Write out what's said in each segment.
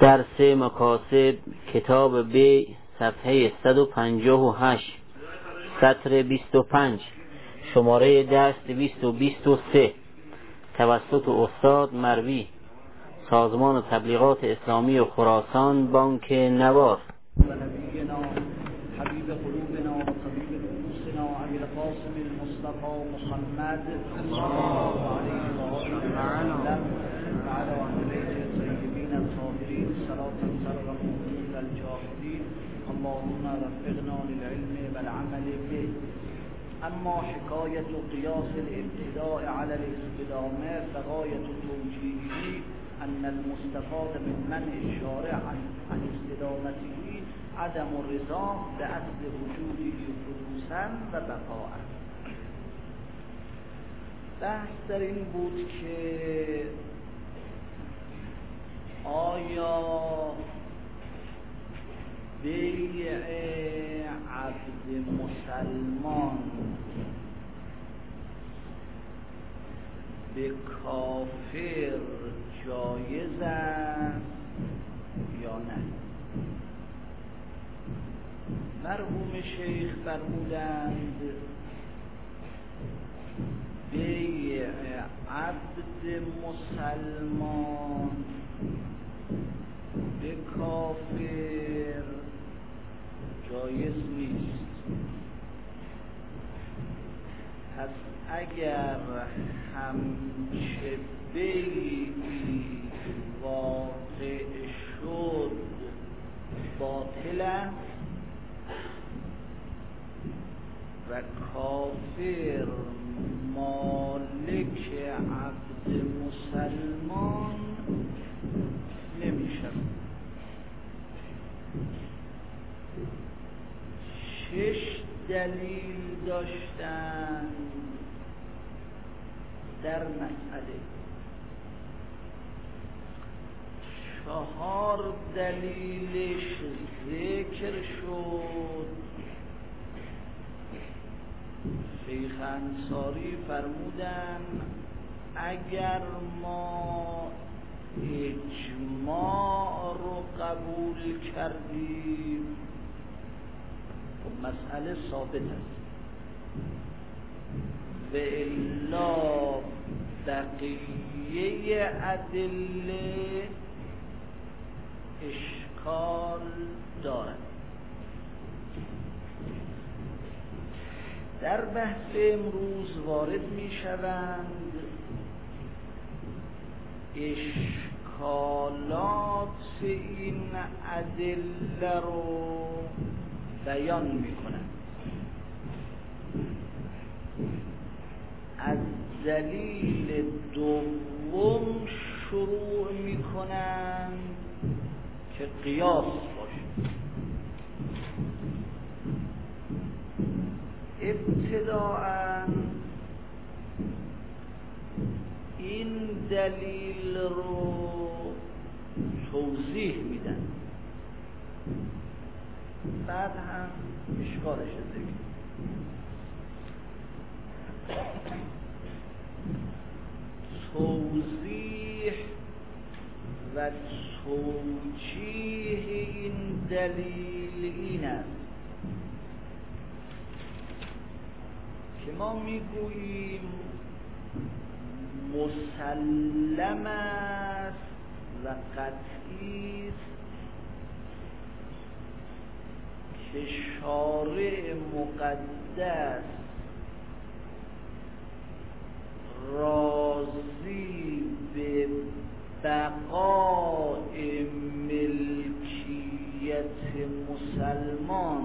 درس مکاسب کتاب بیع صفحه 158 سطر 25 شماره درس 223 توسط استاد مروی سازمان تبلیغات اسلامی و خراسان بانک نوار و نبینا حبیب قلوبنا و طبیب نفوسنا ابی القاسم المصطفى محمد صلی الله علیه و آله و سلم و علی آل بیت الطیبین الطاهرین صلاة ترغب المؤمنین الجاهدین اللهم وفقنا للعلم والعمل به. اما حکایت قیاس الابتداء على الاستدامه فغایت توجیهی ان المستفاد من منع الشارع عن استدامته عدم الرضا باصل وجوده حدوثا و بقاء. بحث در این بود که آیا بیع عبد مسلمان به کافر جایز است یا نه؟ مرحوم شیخ فرمودند بیع عبد مسلمان به کافر جایز نیست. پس اگر همچه بیعی واقع شد باطل است و کافر مالک عبد مسلمان نمیشه. شش دلیل داشتند در مسئله، 4 دلیلش ذکر شد. شیخ انصاری فرمودند اگر ما اجماع رو قبول کردیم مسئله ثابت است و الا بقیه ادله اشکال دارد. در بحث امروز وارد می شوند اشکالات این ادله رو بیان می کنند. از دلیل دوم شروع می کنند که قیاس باشه. ابتداءً این دلیل رو توضیح میدن، بعد هم اشکالش ذکر. توضیح و توجیه این دلیل این است که ما میگوییم مسلم است و قطعی است که شارع مقدس راضی به بقاء ملکیت مسلمان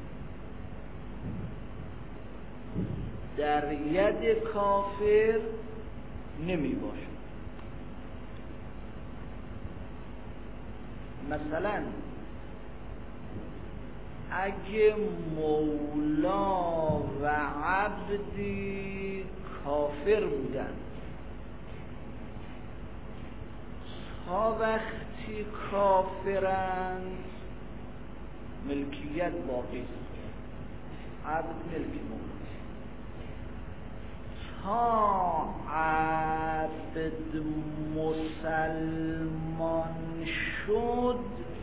در ید کافر نمی باشد. مثلا اگه مولا و عبدی کافر بودن تا وقتی کافرند ملکیت باقی است، عبد ملک مولا. تا عبد مسلمان شد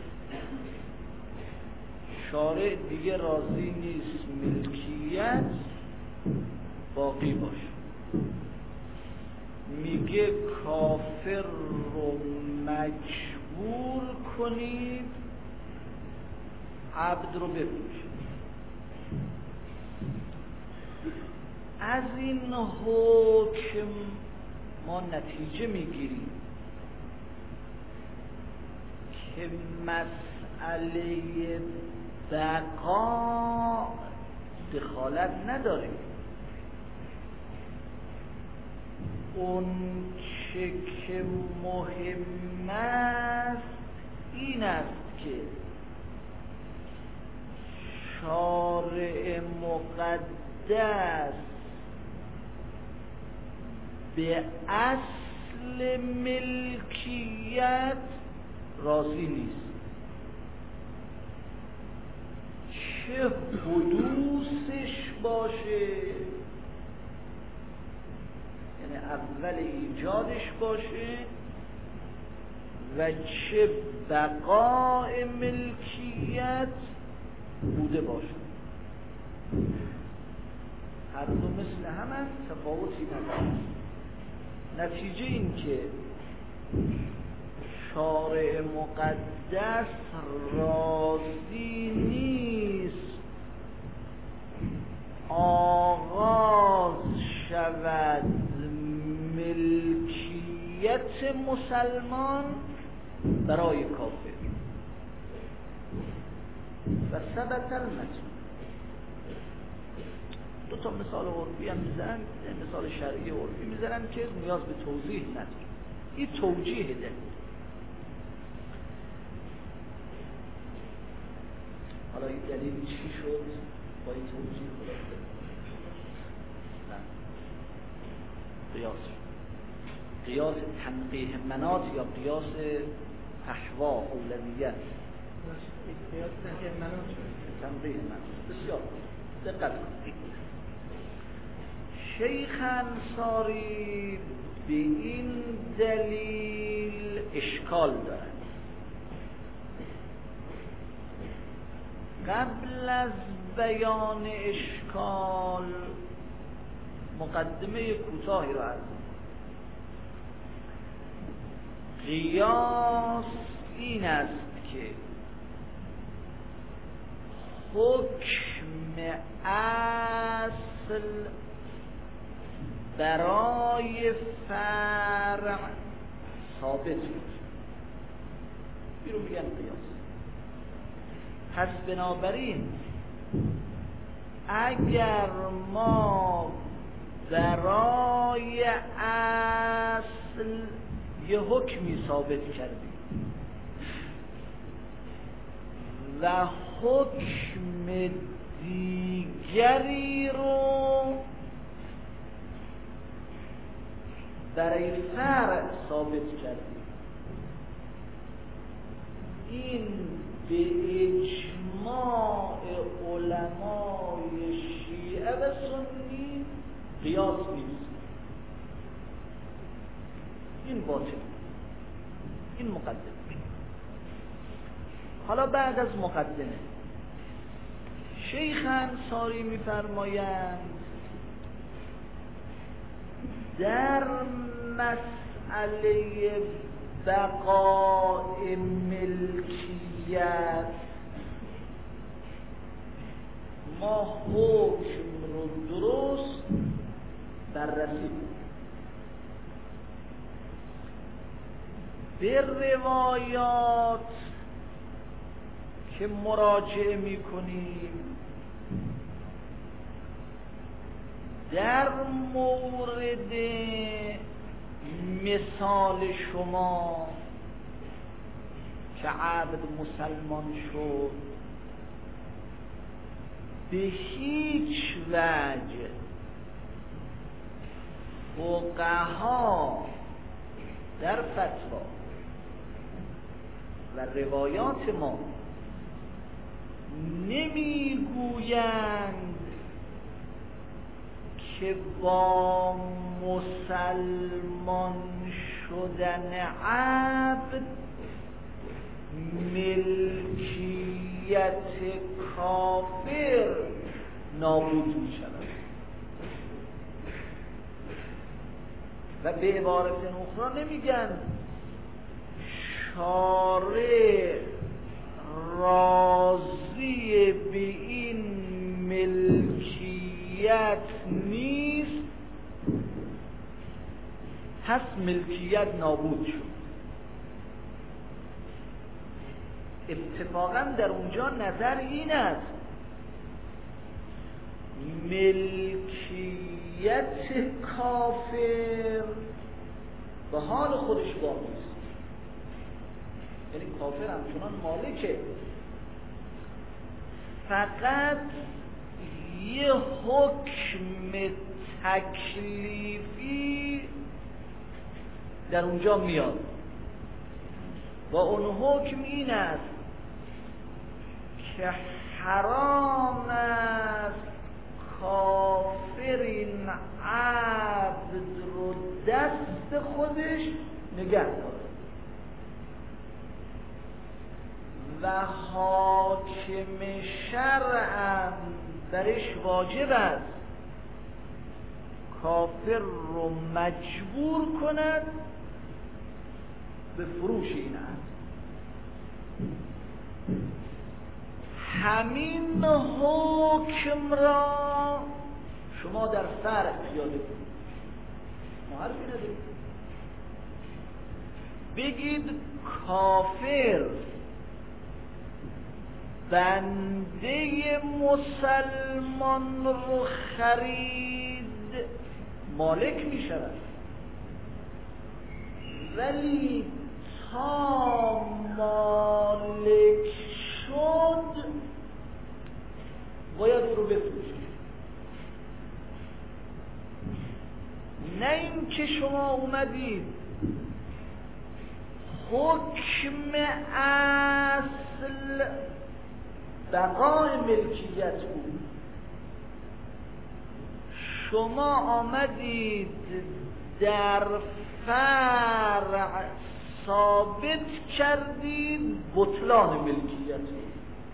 شارع دیگه راضی نیست ملکیت باقی باشه، میگه کافر رو مجبور کنید عبد رو بفروشید. از این حکم ما نتیجه میگیریم که مسئله بقا دخالت نداره. اون چه که مهم است این است که شارع مقدس به اصل ملکیت راضی نیست، چه حدوثش باشه، یعنی اول ایجادش باشه و چه بقای ملکیت بوده باشه، هر دو مثل همه تفاوتی نداره. نتیجه این که شارع مقدس راضی نیست آغاز شود ملکیت مسلمان برای کافر و ثبت المتن. دو تا مثال عرفی هم میزنن، مثال شرعی عرفی میزنن که نیاز به توضیح نداره، این توجیه ده. حالا این دلیل چی شد با این توجیه خلاصه؟ قیاس تنقیح منات یا قیاس فحوا اولویت؟ قیاس تنقیح منات. بسیار دقت کنید. شیخ انصاری به این دلیل اشکال دارد. قبل از بیان اشکال مقدمه کوتاهی را عرض کنم. قیاس این است که حکم اصل برای فرع ثابت بود. بیرون میگن قیاس. پس بنابراین اگر ما برای اصل یه حکمی ثابت کردیم و حکم دیگری رو برای فرع ثابت کردیم، این به اجماع علمای شیعه و سنی قیاس نیست. این باطل، این مقدمه. حالا بعد از مقدمه شیخ انصاری می‌فرمایند در مسئله بقاء ملکیت ما حکم رو درست بررسی کنیم. به روایات که مراجعه می‌کنیم در مورد مثال شما که عبد مسلمان شد به هیچ وجه فقها در فتوا و روایات ما نمیگویند که با مسلمان شدن عبد ملکیت کافر نابود می شود. و به عبارت اخرى نمیگن شارع راضی به این ملکیت نیست پس ملکیت نابود شد. اتفاقا در اونجا نظر این است ملکیت کافر به حال خودش باقی است، یعنی کافر همچنان مالکه، فقط یه حکم تکلیفی در اونجا میاد و اون حکم این است که حرام است کافر این عبد رو دست خودش نگه داره و حاکم شرعم درش واجب است کافر رو مجبور کند به فروش این عبد. همین حکم را شما در فرع پیاده کنید، ما حرفی نداریم. بگید کافر بنده مسلمان رو خرید مالک می شود، ولی تا مالک شد باید او رو بفروشید. نه این که شما اومدید حکم اصل بقای ملکیت بود، شما آمدید در فرع ثابت کردید بطلان ملکیت بود.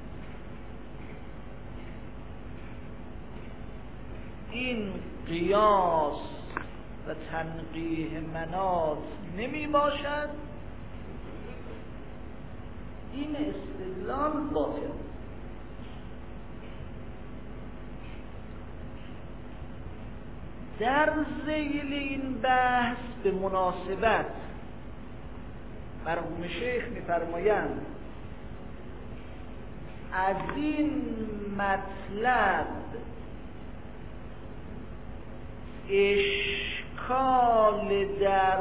این قیاس و تنقیح مناط نمی باشد، این استدلال باطل. در ذیل این بحث به مناسبت مرحوم شیخ می‌فرمایند از این مطلب اشکال در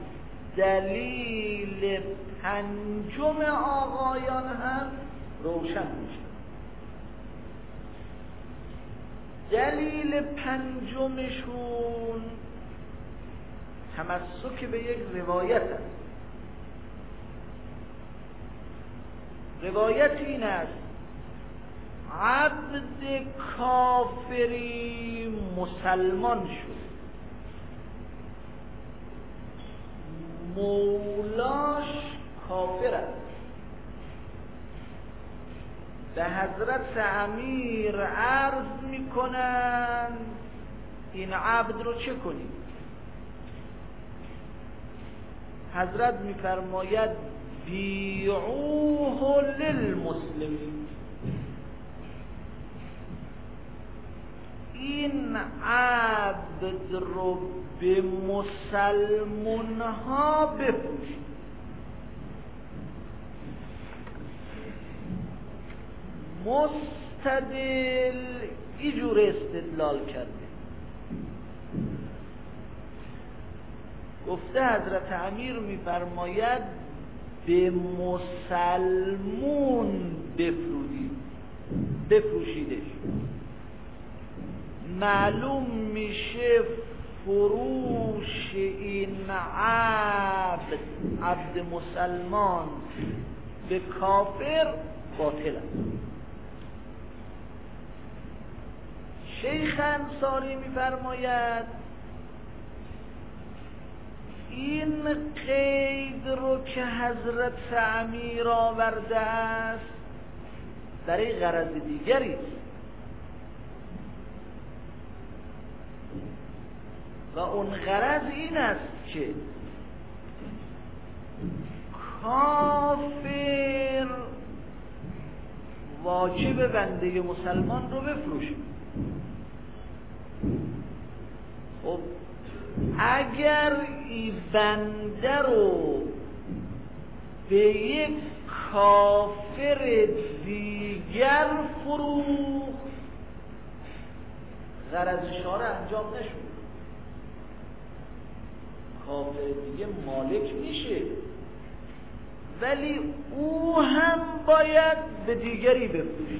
دلیل پنجم آقایان هم روشن میشه. دلیل پنجمشون تمسک به یک روایت است. روایت این است عبد کافری مسلمان شد، مولاش کافر است، به حضرت امیر عرض میکنند این عبد رو چه کنیم؟ حضرت میفرماید بیعوه للمسلمین، این عبد رو به مسلمان ها بفروشید. مستدل اینجور استدلال کرده، گفته حضرت امیر میفرماید به مسلمون بفروشیدش. معلوم میشه فروش این عبد مسلمان به کافر باطل است. شیخ انصاری می‌فرماید این قید رو که حضرت امیر آورده است برای غرض دیگری است و اون غرض این است که کافر واجب بنده مسلمان رو بفروشه. خب اگر این بنده رو به یک کافر دیگر فروخت غرض شارع انجام نشد، کافر دیگه مالک میشه ولی او هم باید به دیگری بفروشه.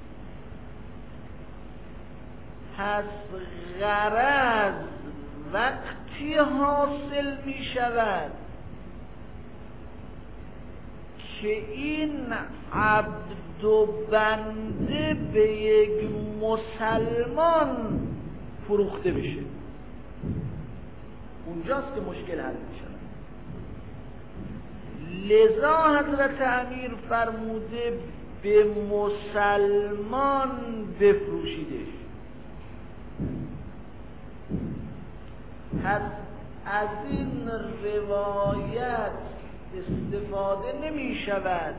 پس غرض وقتی حاصل می شود که این عبد و بنده به یک مسلمان فروخته بشه، اونجاست که مشکل حل می شود. لذا حضرت امیر فرموده به مسلمان بفروشیدش. پس از این روایت استفاده نمی شود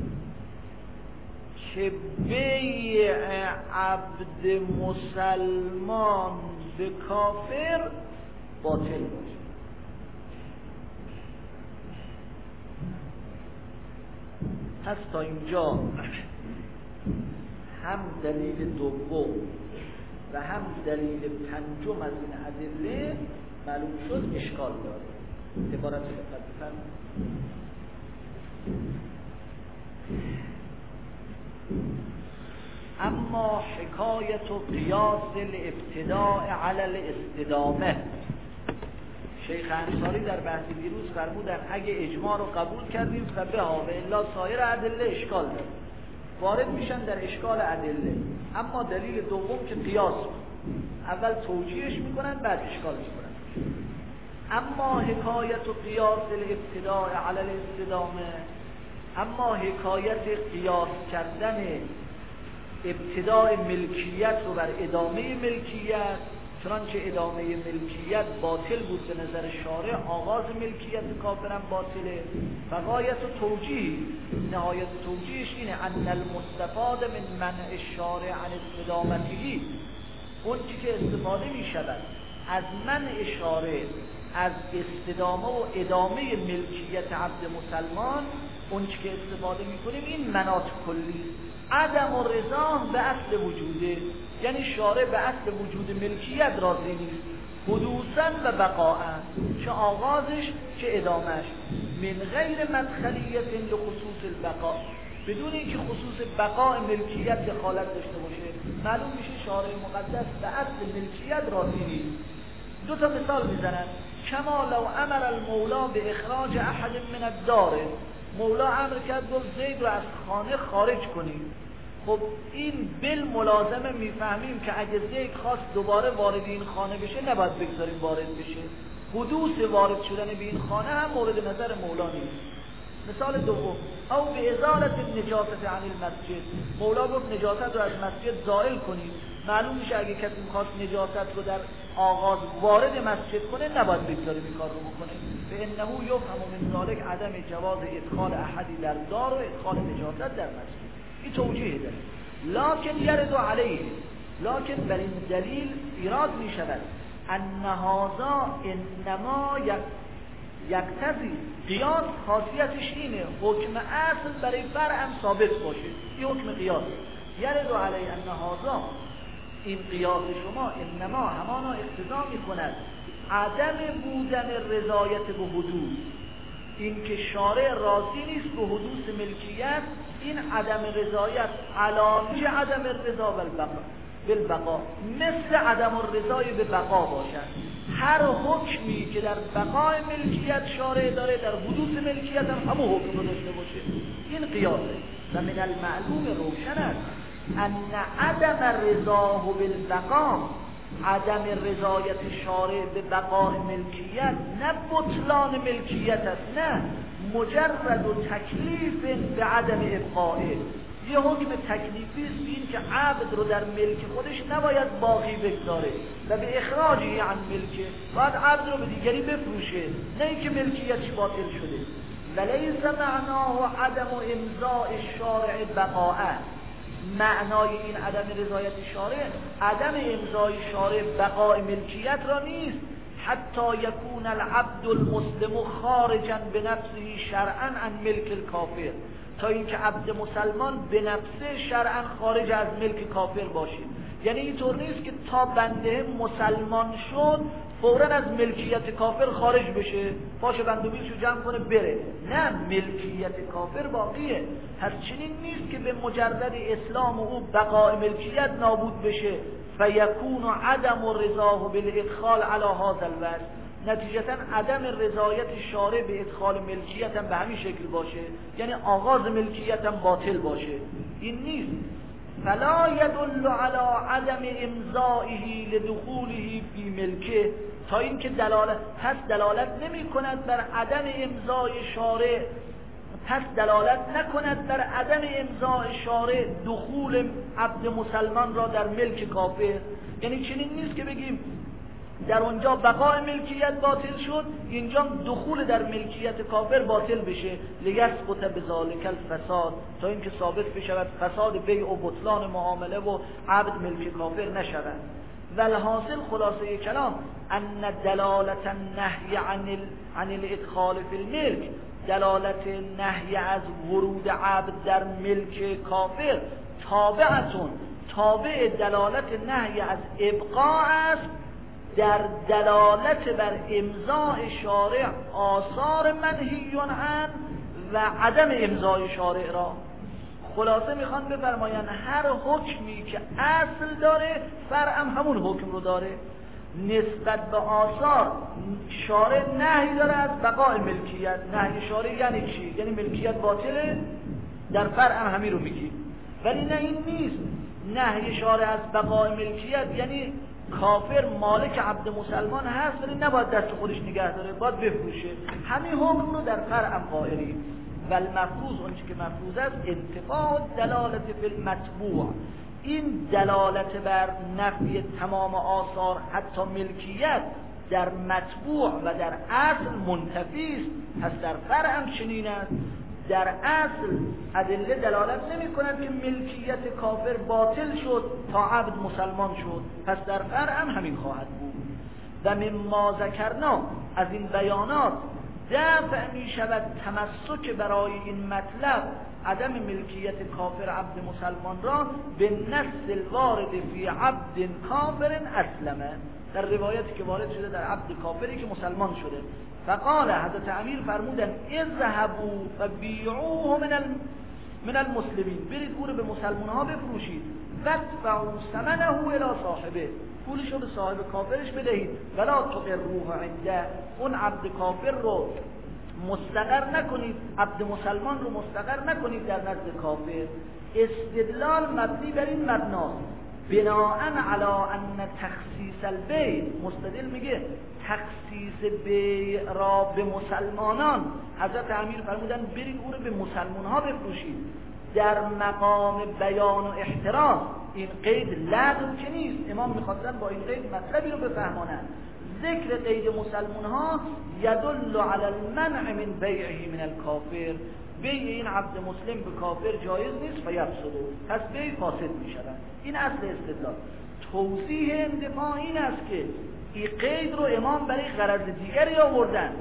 که بیع عبد مسلمان به کافر باطل باشه. پس تا اینجا هم دلیل دوم و هم دلیل پنجم از این ادله معلوم شد اشکال داره. عبارت دقت بفرمایید. اما حکایت و قیاس الابتداء علی الاستدامه، شیخ انصاری در بحث دیروز فرمودن اگه اجماع رو قبول کردیم فبها و الا سایر ادله اشکال داره، وارد میشن در اشکال ادله. اما دلیل دوم که قیاس، اول توجیهش میکنن بعد اشکال میکنن. اما حکایت و قیاس الابتداء علی الاستدامه، اما حکایت قیاس کردن ابتداء ملکیت رو بر ادامه ملکیت، چنانچه ادامه ملکیت باطل بود به نظر شارع، آغاز ملکیت کافرم باطله. و غایت و توجیه، نهایت توجیهش اینه ان المستفاد من منع الشارع عن استدامته، اون چی که استفاده می شود از منع شارع از استدامه و ادامه ملکیت عبد مسلمان، اون چی که استفاده می کنیم این مناط کلی، عدم و رضا به اصل وجوده، یعنی شارع به اصل وجود ملکیت راضی نیست، حدوثاً و بقاءً، چه آغازش چه ادامش، من غیر مدخلیت لخصوص البقاء، بدون اینکه خصوص بقاء ملکیت دخالت داشته باشه. معلوم میشه شارع مقدس به اصل ملکیت راضی نیست. دو تا مثال میزنن. کما لو امر المولا به اخراج احد من الدار، مولا امر کرد گفت زید رو از خانه خارج کنید. خب این بالملازمه میفهمیم که اگه زید خواست دوباره وارد این خانه بشه نباید بگذاریم وارد بشه. حدوث وارد شدن به این خانه هم مورد نظر مولا نیست. مثال دوم، او به ازالت نجاست عن المسجد، مولا گفت نجاست رو از مسجد زائل کنید. معلوم میشه اگه کسی میخواست نجاست رو در آغاز وارد مسجد کنه نباید بگذاریم این کار رو بکنه. فانه یفهم من ذلک عدم جواز ادخال احدی در دار و ادخال نجاست در مسجد. این توجیه داره. لکن یرد علیه، لکن بر این دلیل ایراد میشود ان هذا انما یقتضی، قیاس خاصیتش اینه حکم اصل برای فرع هم ثابت باشه، این حکم قیاس. یرد علیه ان هذا، این قیاس شما انما همانا اقتضا میکند عدم بودن رضایت به حدوث، این که شارع راضی نیست به حدوث ملکیت، این عدم رضایت علامه عدم رضا بالبقا، مثل عدم الرضای به بقا باشد. هر حکمی که در بقای ملکیت شارع داره در حدوث ملکیت هم همون حکم رو داشته باشه. این قیاسه. و من المعلوم روشن است ان عدم رضاه بالبقاء، عدم رضایت شارع به بقای ملکیت نه بطلان ملکیت است، نه مجرد و تکلیف به عدم ابقائه، یه حکم تکلیفی است این که عبد رو در ملک خودش نباید باقی بگذاره و به اخراجی عن ملکه باید عبد رو به دیگری بفروشه، نه اینکه ملکیتش باطل شده. ولیس معناه عدم امضاء الشارع بقاء، معنای این عدم رضایت شارع عدم امضای شارع بقای ملکیت را نیست، حتی یکون العبد المسلم خارجا بنفسه شرعا عن ملک الکافر، تا اینکه عبد مسلمان به نفسه شرعا خارج از ملک کافر باشه. یعنی اینطور نیست که تا بنده مسلمان شد فوراً از ملکیت کافر خارج بشه، باشه بنده بیلشو جمع کنه بره، نه ملکیت کافر باقیه. پس چنین نیست که به مجرد اسلام او بقای ملکیت نابود بشه، فیکون عدم رضاه بالادخال علی هذا الوجه، نتیجتا عدم رضایت شارع به ادخال ملکیت هم به همین شکل باشه، یعنی آغاز ملکیت هم باطل باشه. این نیست. فلا يدل على عدم امضائه لدخوله فی ملکه، تا اینکه دلالت نمی کند بر عدم امضای شارع، دلالت نکند بر عدم امضای شارع دخول عبد مسلمان را در ملک کافر. یعنی چنین نیست که بگیم در اونجا بقای ملکیت باطل شد، اینجا دخول در ملکیت کافر باطل بشه، لیثبت بذالک الفساد، تا اینکه ثابت بشود فساد بیع و بطلان معامله و عبد ملک کافر نشود. والحاصل خلاصه کلام ان دلالت النهی عن الادخال فی الملک، دلالت نهی از ورود عبد در ملک کافر تابع دلالت نهی از ابقاء است در دلالت بر امضاء شارع آثار منهی عنه و عدم امضای شارع را. خلاصه میخوان بفرمایند هر حکمی که اصل داره فرع هم همون حکم رو داره. نسبت به آثار شارع نهی داره از بقای ملکیت. نهی شارع یعنی چی؟ یعنی ملکیت باطله، در فرع هم همین رو میگی. ولی نه این نیست. نهی شارع از بقای ملکیت یعنی کافر مالک عبد مسلمان هست ولی نباید دست خودش نگه داره، باید بفروشه. همین حکم رو در فرع هم قائلیم. و المفروض اونچه که مفروض است انتفاع دلالت فی المتبوع، این دلالت بر نفی تمام آثار حتی ملکیت در متبوع و در اصل منتفی است. پس در فرع هم چنین است. در اصل ادله دلالت نمی کند که ملکیت کافر باطل شد تا عبد مسلمان شد، پس در فرع هم همین خواهد بود. و مما ذکرنا، از این بیانات دفع می شود تمسک برای این مطلب عدم ملکیت کافر عبد مسلمان را به نص الوارد فی عبد کافر اسلمه، در روایتی که وارد شده در عبد کافری که مسلمان شده. فقال حضرت امیر فرمودن اذهبوا فبیعوه من المسلمین، برید او رو به مسلمان ها بفروشید، وادفعوا ثمنه الی صاحبه، پولش رو به صاحب کافرش بدهید، ولا تقروه عنده، اون عبد کافر رو مستقر نکنید، عبد مسلمان رو مستقر نکنید در نزد کافر. استدلال مبنی بر این مبناست، بناء علی ان تخصیص البیع، مستدل میگه تخصیص بیع را به مسلمانان، حضرت امیر فرمودن برید او رو به مسلمان ها بفروشید، در مقام بیان و احتراز. این قید لغو که نیست، امام میخواستن با این قید مطلبی رو بفهمانند. ذکر قید مسلمان ها یدل علی المنع من بیعه من الکافر، بیع این عبد مسلم به کافر جایز نیست فیفسد، پس بیع فاسد میشود. این اصل استدلال. توضیح اندفاع این است که این قید رو امام برای غرض دیگری آوردن.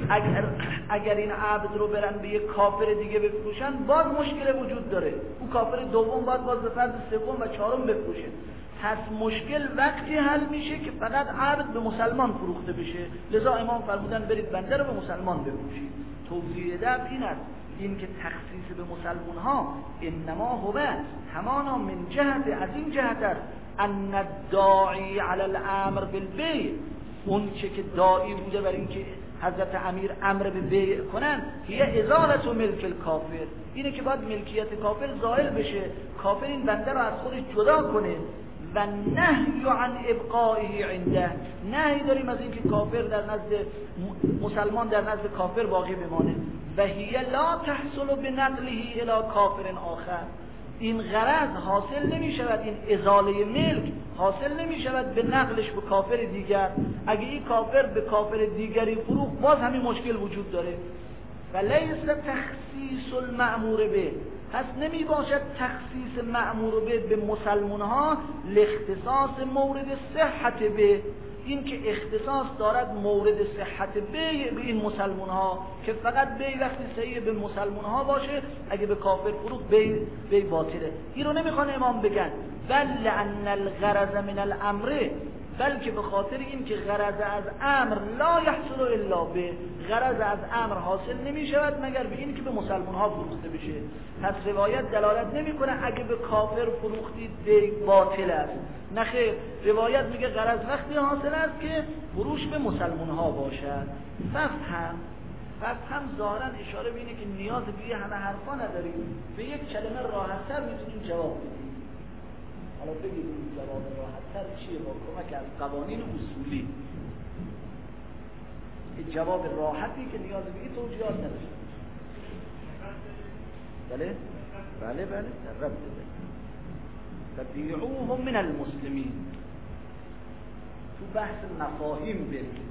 اگر این عبد رو برن به یک کافر دیگه بفروشن باز مشکل وجود داره، اون کافر دوم باز به فرض سوم و چهارم بفروشه. پس مشکل وقتی حل میشه که فقط عبد به مسلمان فروخته بشه، لذا امام فرمودن برید بنده رو به مسلمان بفروشید. توضیح دفع این است، این که تخصیص به مسلمان ها انما هو همانا من جهت، از این جهت است ان الداعی علی الامر بالبیع، اون چه که داعی بوده بر این که حضرت امیر امر به بیع کنن هی ازالت و ملک الکافر، اینه که باید ملکیت کافر زائل بشه، کافر این بنده رو از خودش جدا کنه. و نهی عن ابقائه عنده، نهی داریم از اینکه کافر در نزد مسلمان در نزد کافر باقی بمانه. و هی لا تحصل بنقله الی کافر آخر، این غرض حاصل نمی شود، این ازاله ملک حاصل نمی شود به نقلش به کافر دیگر. اگه این کافر به کافر دیگری فروخت باز همین مشکل وجود داره. ولیس تخصیص المأمور به، پس نمی باشد تخصیص مأمور به مسلمان ها لاختصاص مورد صحت به، این که اختصاص دارد مورد صحت به این مسلمان ها، که فقط بی وقتی صحیح به مسلمان ها باشه، اگه به کافر فروخت بی باطله. این رو نمیخوان امام بگن بل ان الغرض من الامر، بلکه به خاطر این که غرض از امر لا یحصل الا به، غرض از امر حاصل نمی شود مگر به این که به مسلمان ها فروخته بشه. پس روایت دلالت نمی کنه اگه به کافر فروختید بی باطل است، نه خیر، روایت میگه غرض وقتی حاصل است که فروش به مسلمان ها باشد. فهم ظاهرا اشاره به اینه که نیاز به همه حرفا نداریم، به یک کلمه راحت‌تر میتونیم جواب بدیم. حالا بگید این جواب راحت‌تر چیه با کمک از قوانین اصولی؟ این جواب راحتی که نیاز به این توجیهات نداشته. بله؟ بله در رب ده فبیعوهم من المسلمین. تو بحث مفاهیم بریم.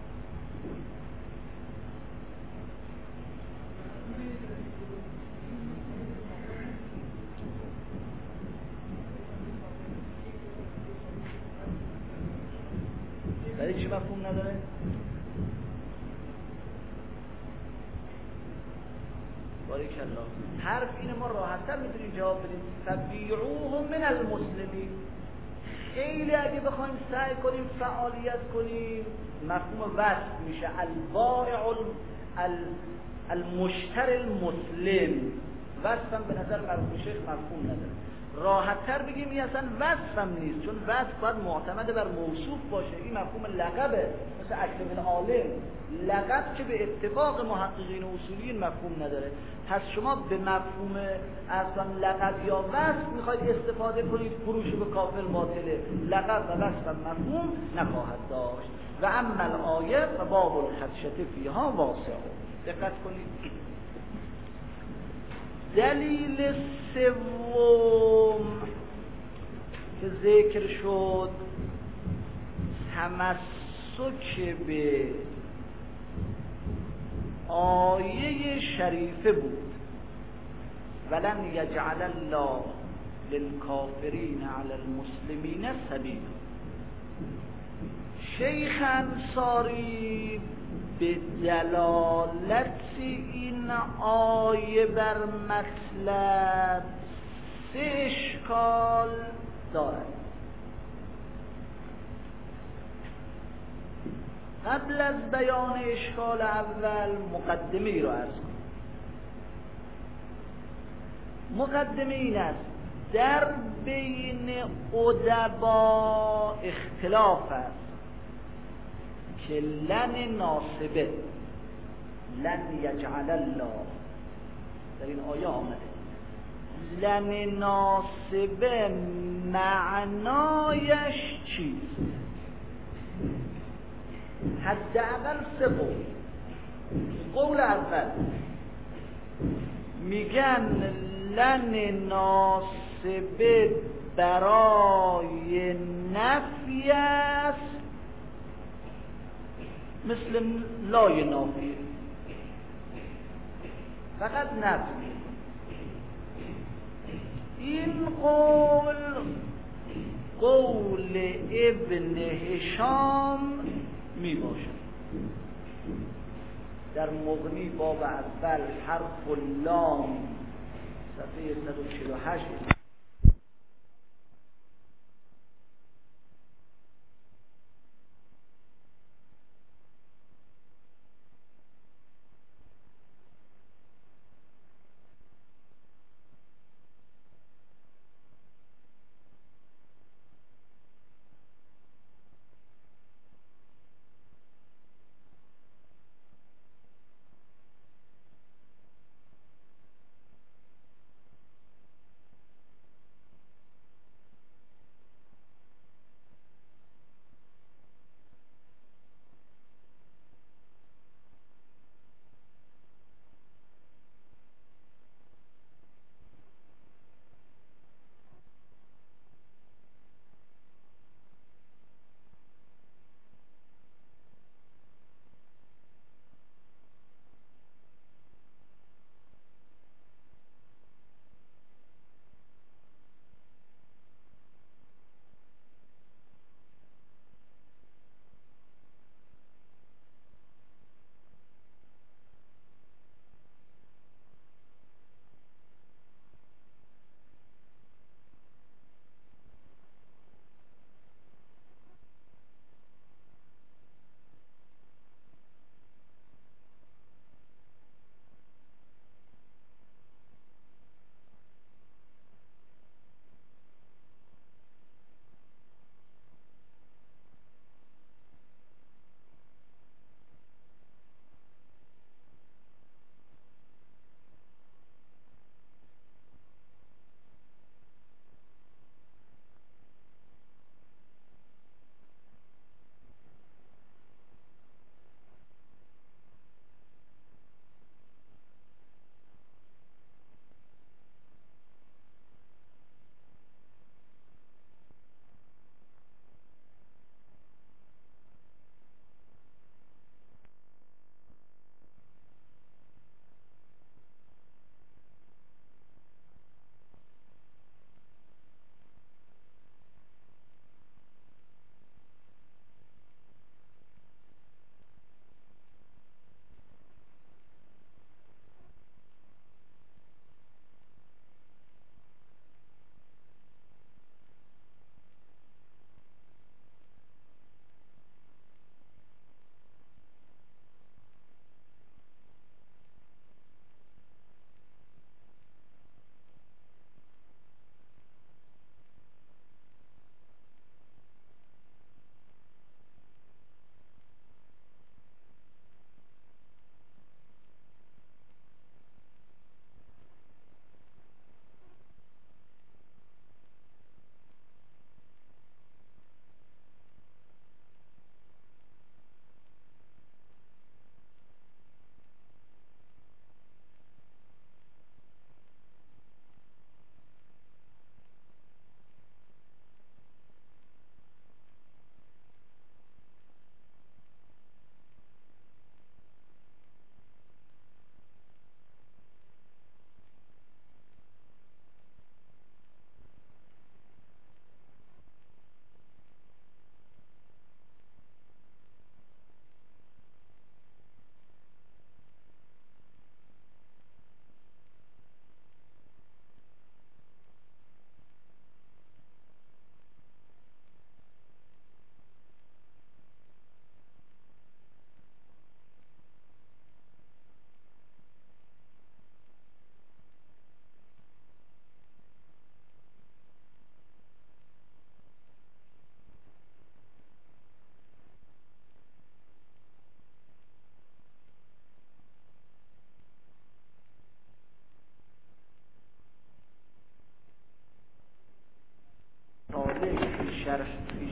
برای چی مفهوم نداره؟ باریکالله. حرف اینه ما راحت‌تر میتونیم جواب بدیم فبیعوهم من المسلمین. خیلی اگه بخوایم سعی کنیم فعالیت کنیم مفهوم وصف میشه البائع المشتری المسلم. وصفم به نظر مرحوم شیخ مفهوم نداره. راحت‌تر بگیم این اصلا وصفم نیست، چون وصف باید معتمد بر موصوف باشه. این مفهوم لقبه، مثل اکرم العالم، لقب که به اتفاق محققین اصولیین مفهوم نداره. پس شما به مفهوم اصلا لقب یا وصف میخواید استفاده کنید، فروش به کافر باطله. لقب و وصف مفهوم نخواهد داشت. و اما الآیه و باب الخدشة فیها واسع. دقت کنید. دلیل سوم که ذکر شد تمسک به آیه شریفه بود ولن یجعل الله للکافرین علی المسلمین سبیلا. شیخ انصاری به دلالت این آیه بر مطلب سه اشکال دارد. قبل از بیان اشکال اول مقدمه را عرض کنم. مقدمه این است در بین ادبا اختلاف است که لن ناسبه، لن یجعل الله در این آیه آمده، لن ناسبه معنایش چیست؟ حداقل سه قول. قول اول میگن لن ناسبه برای نفی است مثل لای نافیه، فقط نفی. این قول ابن هشام می باشد. در مغنی باب اول حرف اللام صفحه 148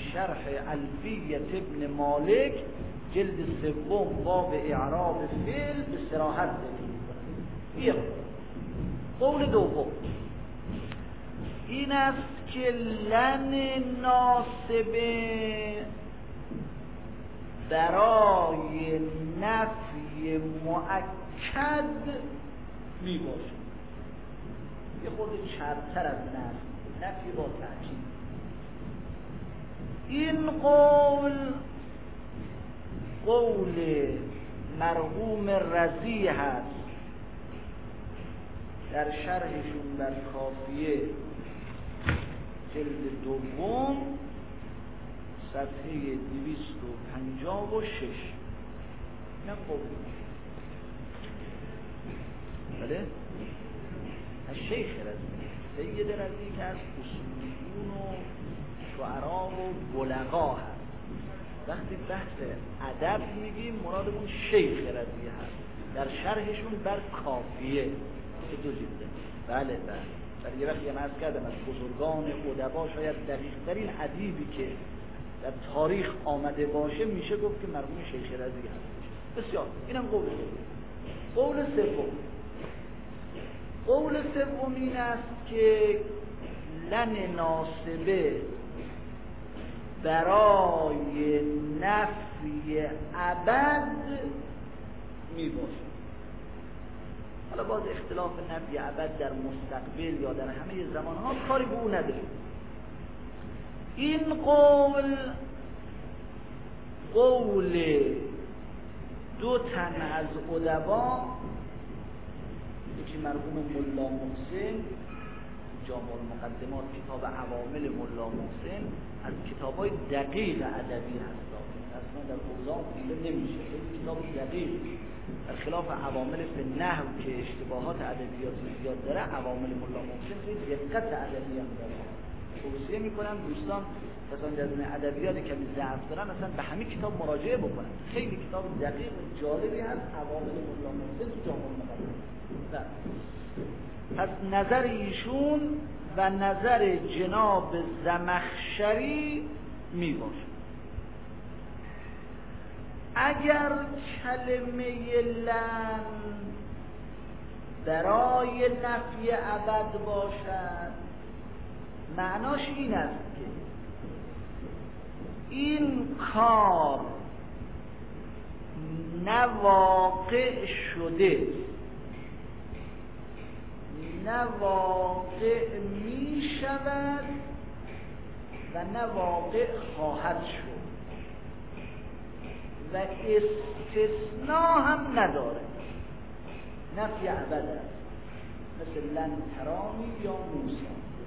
شرح الفیة ابن مالک جلد 3 باب اعراب فعل به صراحت ذکر می‌کنه. قول دوم این است که لن ناسبه برای نفی مؤکد می باشه. یه خود چربتر از نفی با تأکید. این قول مرحوم رضی هست در شرحشون بر کافیه جلد 2 صفحه 256. اینم قولی بله از شیخ رضی سید رضی که از اصولیون و شعرا و بلغا هست. وقتی بحث ادب میگیم مرادمون شیخ رضی هست در شرحشون بر کافیه که 2 جلده. بله در یه وقتی هم عرض کردم از بزرگان ادبا شاید دقیق‌ترین ادیبی که در تاریخ آمده باشه میشه گفت که مرحوم شیخ رضی هست. بسیار اینم قول سوم. قول سوم این است که لن ناسبه برای نفی ابد می باشه. حالا باز اختلاف نفی ابد در مستقبل یا در همه زمانها کاری به او نداریم. این قول 2 تن از ادبا، یکی مرحوم ملا محسن جامع المقدمات کتاب عوامل ملا محسن از کتاب‌های دقیق ادبی هست. اصلا در اوضاع دیده نمیشه. این کتاب دقیق در خلاف عوامل فی النحو که اشتباهات ادبیاتی زیاد داره، عوامل ملا محسن خیلی دقت ادبی هم داره. توصیه میکنم دوستان مثلا در ادبیات کمی ضعف دارن مثلا به همین کتاب مراجعه بکنن. خیلی کتاب دقیق و جالبی هست عوامل ملا محسن تو جامع المقدمات. پس نظر ایشون و نظر جناب زمخشری می باشه. اگر کلمه لن برای نفی ابد باشد، معناش این است که این کار نه واقع شده نه واقع می شود و نه واقع خواهد شد و استثناء هم نداره. نفی ابد است، مثل لن ترانی یا موسی.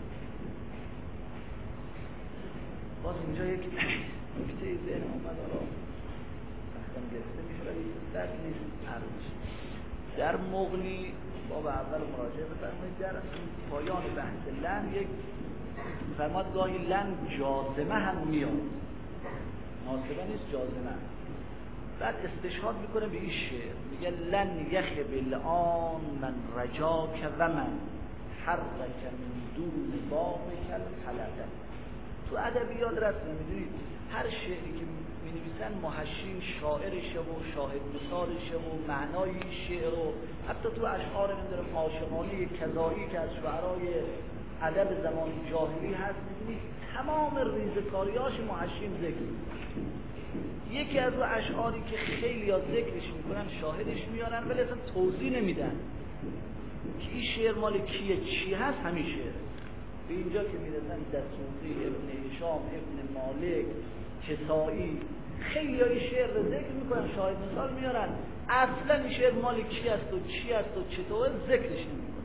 باز اینجا یک نکته ذهن اومد آرام وقتم گرفته میشه ولی درد نیست عرض. در مغنی باب اول مراجعه بفرمایید. در پایان بحث لن یک فرماد گاهی لن جازمه هم میاد، ناسبه نیست جازمه. بعد استشهاد میکنه به این شعر، میگه لن یخب الان من رجاک و من حرک من دون بابک الخلقه. تو ادبیات رسمه میدونید هر شعری که می‌نویسن محشین شاعرشه و شاهد مثالشه و معنای این شعر و حتی تو اشعار نمیدونم عاشقانه کذایی که از شعرای ادب زمان جاهلی هست می‌بینید تمام ریزکاریاش محشین ذکر می‌کنه. یکی از اون اشعاری که خیلی ها ذکرش میکنن شاهدش میارن ولی اصلا توضیح نمیدن که این شعر مال کیه چی هست. همین شعر به اینجا که میرسن دسوقی، ابن هشام، ابن مالک، کسایی، خیلی ها این شعر رو ذکر میکنن شاهد مثال میارن، اصلا این شعر مال کی است و چی است و چطور ذکرش نمیکنن.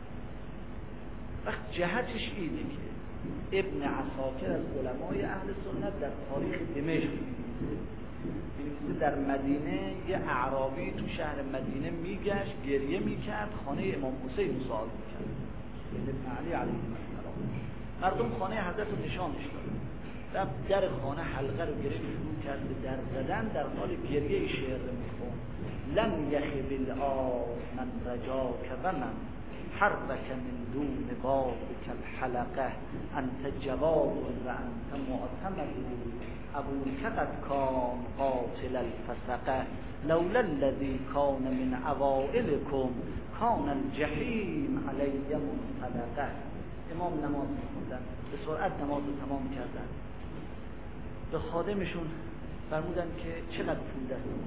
وقت جهتش اینه که ابن عساکر از علمای اهل سنت در تاریخ دمشق می‌نویسه در مدینه یه اعرابی تو شهر مدینه میگشت گریه میکرد، خانه امام حسین رو سوال میکرد ابن علی علیه السلام. مردم خانه حضرت رو نشانش داد، رفت در خانه حلقه رو گرفت شروع کرد به در زدن، در حال گریه شعر رو میخوند. لن یخب الآن من رجاک و من حرك من دون بابك الحلقه انت جواد و انت معتمد ابوک قد کان قاتل الفسقه لولا الذي کان من اوائلکم کان الجحیم علی منطلقه. امام نماز می‌خوندن، به سرعت نماز رو تمام کردن. به خادمشون فرمودن که چقدر پول دستمون؟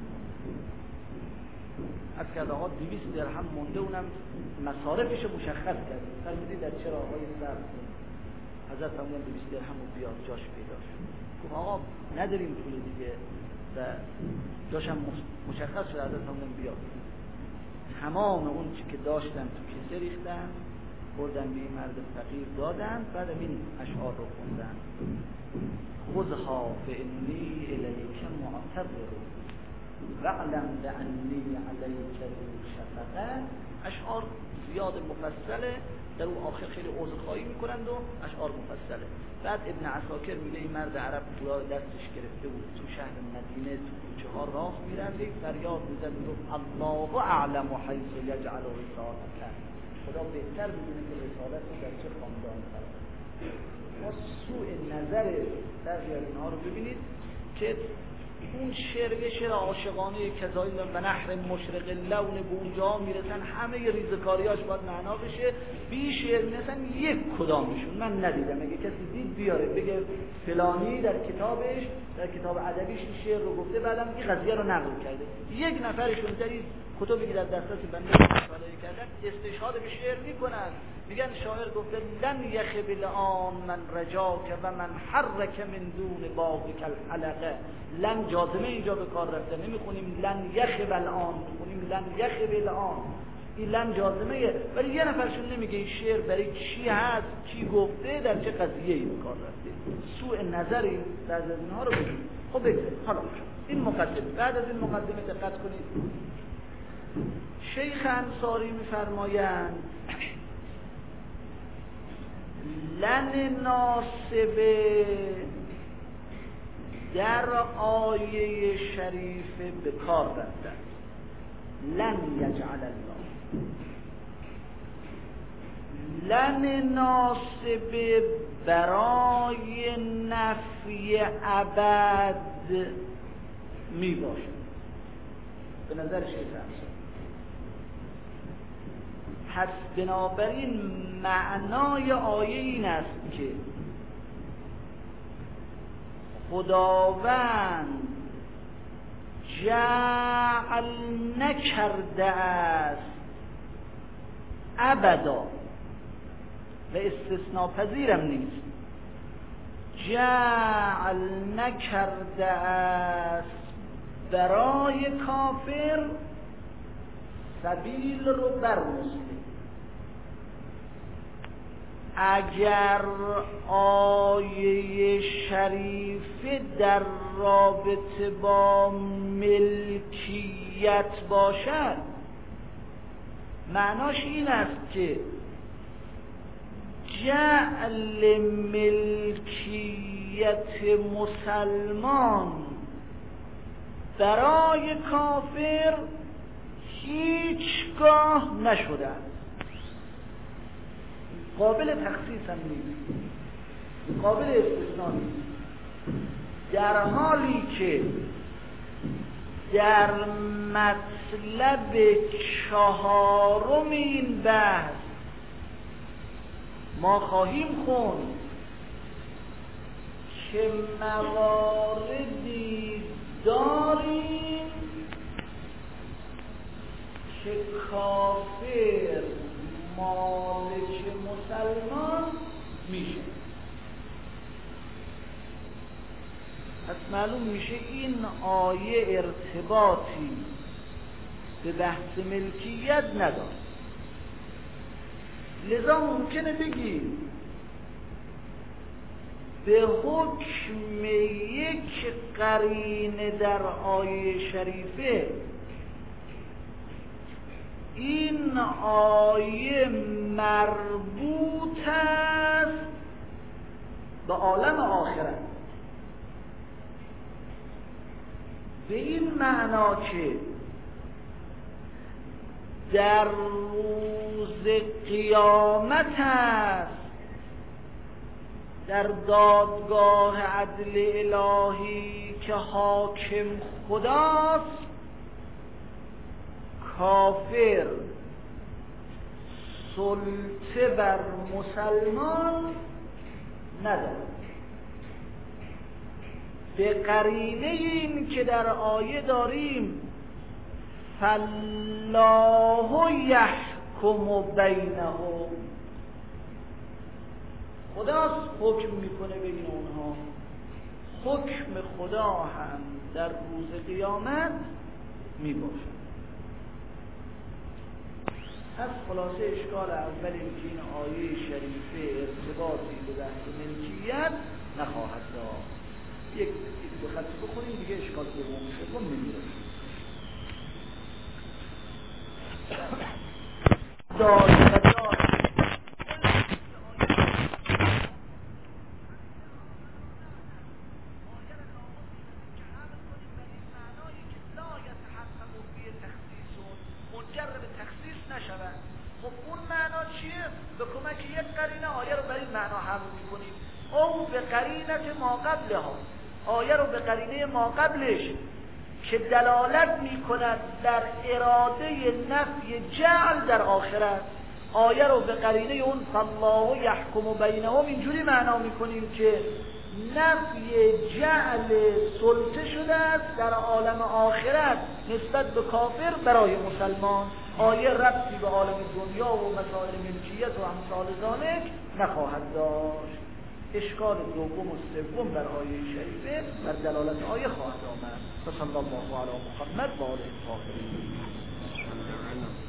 از کرد آقا 200 درهم مونده، اونم مصارفش مشخص کرد. فرمودی در چراغ‌های سبز. حضرت فرمودن 200 درهم رو بیار، جاش پیدا شد. گفت آقا نداریم پول دیگه و جاشم مشخص شد. حضرت فرمودن بیار. تمام اون چی که داشتن تو کیسه ریختن، بردن به این مرد فقیر دادن، بعد این اشعار رو خوندن. خذها فإنی الیک معتذر واعلم بأنی علیک ذو شفقه. اشعار زیاد مفصله، در اون آخر خیلی عذرخواهی میکنند و اشعار مفصله. بعد ابن عساکر میگه این مرد عرب پولا دستش گرفته بود، تو شهر مدینه تو کوچه ها راه میرفت، فریاد میزد میگفت الله اعلم حیث یجعل رسالته، خدا بهتر میدونه که رسالت رو در چه خاندان قرار بده. ما سوء نظر بعضی از اینها رو ببینید که اون شعر یه شعر عاشقانه کذایی و نحر مشرق لون به اونجا میرسن، همه ریزکاریاش باید معنا بشه، بی شعر میرسن یک کدامشون من ندیدم. اگه کسی دید بیاره بگه فلانی در کتابش، در کتاب ادبیش این شعر رو گفته، بعدم این قضیه رو نقل کرده. یک نفرشون در این کتابی که در دسترس بنده مطالعه کردن استشهاد به شعر میکنن، میگن شاعر گفته لن یخب الان من رجاک و من حرک من دون بابک الحلقه. لن جازمه اینجا به کار رفته، نمیخونیم لن یخب الان، میخونیم لن یخب الان. این لن جازمه، ولی یه نفرشون نمیگه این شعر برای چی هست، کی گفته، در چه قضیه‌ای به کار رفته. سوء نظری بعض از اینها رو بگید. خب بگذارید. حالا این مقدمه. بعد از این مقدمه دقت کنید. شیخ انصاری میفرمایند لن ناسبه در آیه شریف به کار رفته. لن یجعل الله، لن ناسبه برای نفی ابد می باشد. به نظر شیخ انصاری پس بنابراین معنای آیه این است که خداوند جعل نکرده است ابدا و استثناء پذیرم نیست، جعل نکرده است برای کافر سبیل رو بر مسلم. اگر آیه شریف در رابطه با ملکیت باشد، معناش این است که جعل ملکیت مسلمان برای کافر هیچگاه نشده است، قابل تخصیص هم نیست، قابل استثناء نیست، در حالی که در مطلب چهارم این بحث ما خواهیم خوند که مواردی داریم که کافر مالک مسلمان میشه. پس معلوم میشه این آیه ارتباطی به بحث ملکیت نداره. لذا ممکنه بگی به حکم یک قرینه در آیه شریفه این آیه مربوط است به عالم آخرت، به این معنا که در روز قیامت است، در دادگاه عدل الهی که حاکم خداست، کافر سلطه بر مسلمان ندارد. به قرینه این که در آیه داریم فالله یحکم بینهم، خداست حکم میکنه بین اونها، حکم خدا هم در روز قیامت میباشد. از خلاصه اشکال اول این که این آیه شریفه ارتباطی به بحث ملکیت نخواهد داشت. یک دو خط بخونیم دیگه اشکال دوم سوم نمیرسیم. خب اون معنا چیه؟ به کمک یک قرینه آیه رو بر این معنا حمل می‌کنیم. او به قرینه ما قبلها، آیه رو به قرینه ما قبلش که دلالت می‌کند در اراده نفی جعل در آخرت، آیه رو به قرینه اون فالله یحکم بینهم اینجوری معنا می‌کنیم که نفی جعل سلطه شده است در عالم آخرت نسبت به کافر برای مسلمان. آیه ربطی به عالم دنیا و مسائل ملکیت و امثال ذالک نخواهد داشت. اشکال دوم و سوم بر آیه شریفه بر دلالت آیه خواهد آمد. صلی الله علی محمد و آله الطاهرین.